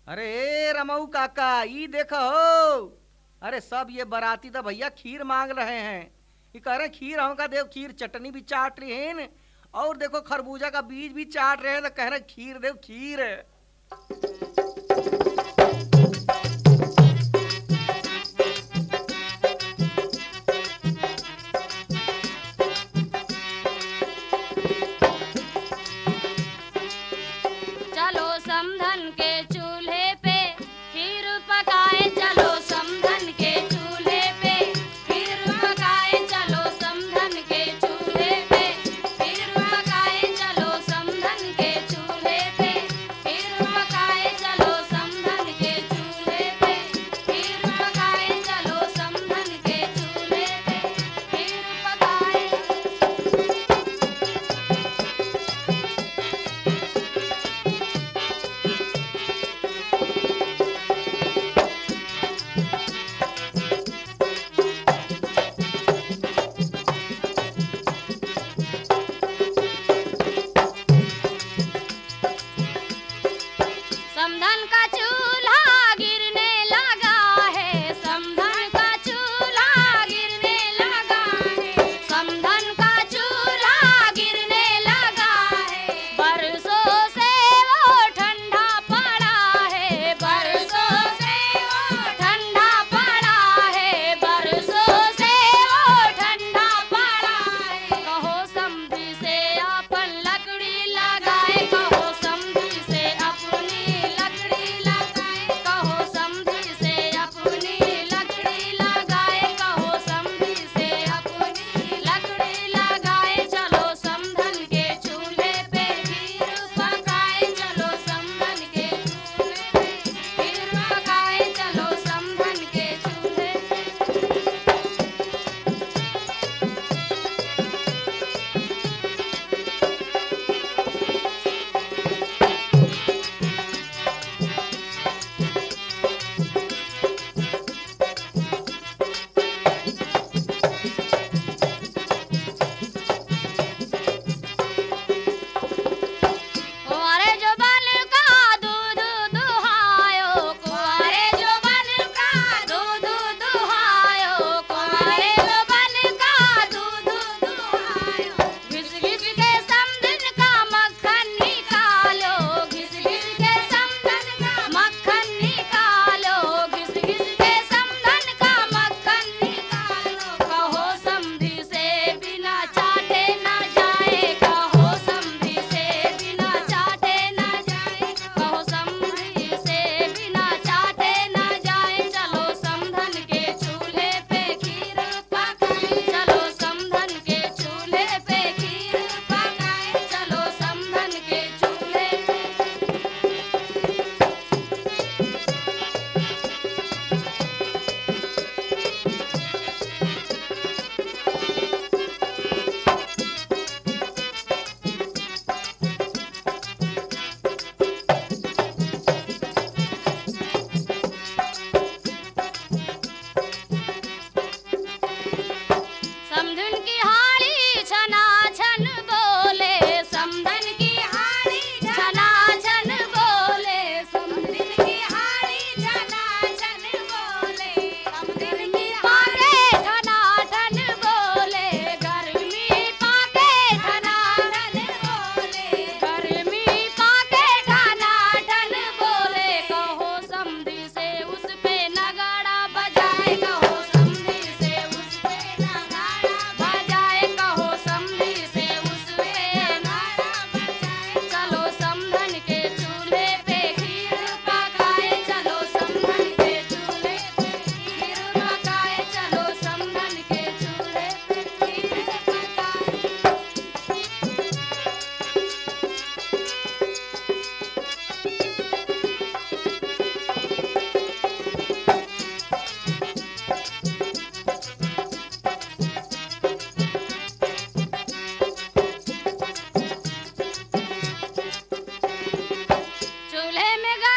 अरे रमऊ काका ई देखो हो। अरे सब ये बाराती तो भैया खीर मांग रहे हैं। ये कह रहे हैं खीर हमका देव, खीर चटनी भी चाट रही हैं और देखो खरबूजा का बीज भी चाट रहे हैं, तो कह रहे हैं खीर देव खीर। चलो समधन के चूल्हे पे खीर पकाए, चलो समधन के चूल्हे पे खीर पकाए, चलो समधन के चूल्हे पे खीर पकाए, चलो समधन के चूल्हे पे खीर पकाए, चलो समधन के चूल्हे पे खीर पकाए, चलो समधन के चूल्हे पे खीर पकाए। समधन का चूल्हा गिरने लगा है, समधन का चूल्हा गिरने लगा है, समधन का चूल्हा गिरने लगा है। बरसों से वो ठंडा पड़ा है, बरसों से वो ठंडा पड़ा है, बरसों से वो ठंडा पड़ा है। कहो समधी से अपन लकड़ी लगाए, कहो समधी से अपनी लकड़ी लगाए, कहो समधी से अपनी लकड़ी लगाए, कहो समधी से अपनी लकड़ी लगाए। चलो समधन के चूल्हे पे खीर पकाए, चलो समधन के चूल्हे पे खीर पकाए, चलो समधन के चूल्हे पे। कुंवारे जो बन का दूध दुहायो, कुंवारे जो बन का दूध दुहायो, कुंवारे जो बन का दूध दुहायो। घिस घिस के समधन का मक्खन निकालो, घिस घिस के समधन का मक्खन निकालो, घिस घिस के समधन का मक्खन निकालो। कहो समधी से बिना चाटे ना जाए, कहो समधी से बिना चाटे ना जाए, कहो समधी से बिना चाटे ना जाए। चलो समधन के चूल्हे पे खीर पकाए, चलो समधन के चूल्हे पे खीर पकाए, चलो समधन के चूल्हे पे। समधन की हाड़ी छना छन बोले, समधन की हाड़ी छना छन बोले, समधन की हाड़ी छना छन बोले, समधन की पाके ठना ठन बोले, गर्मी पाके ठना ठन बोले, गर्मी पाके ठना ठन बोले। कहो समधी से उस पे नगाड़ा बजाए, कहो समधी से उस पे नगाड़ा बजाए, कहो समधी से उस पे नगाड़ा बजाए। चलो समधन के चूल्हे पे खीर पकाए, चलो समधन के चूल्हे पे खीर पकाए, चलो समधन के चूल्हे पे खीर पकाए। चूल्हे में